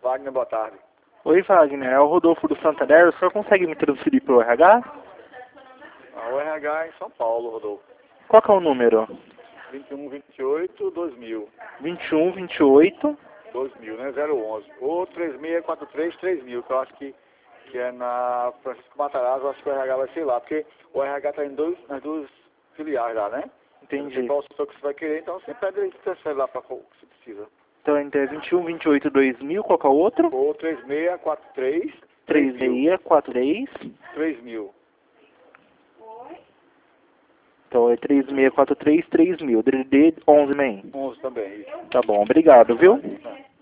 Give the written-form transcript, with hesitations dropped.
Wagner, boa tarde. Oi, Wagner, é o Rodolfo do Santander. O senhor consegue me transferir para o RH? O RH é em São Paulo, Rodolfo. Qual que é o número? 2128-2000. 2128. 2000, né? 011. Ou 3643-3000, que eu acho que é na Francisco Matarazzo. Eu acho que o RH vai ser lá, porque o RH está nas duas filiais lá, né? Entendi. Qual o setor que você vai querer, então você pede ele que transfere lá para o que você precisa. Então é 2128 2000, qual que é o outro? Ou 3643-3000. 3643. 3000. Então é 3643 3000. DDD 11 man. 11 também, isso. Tá bom, obrigado, viu? Tá.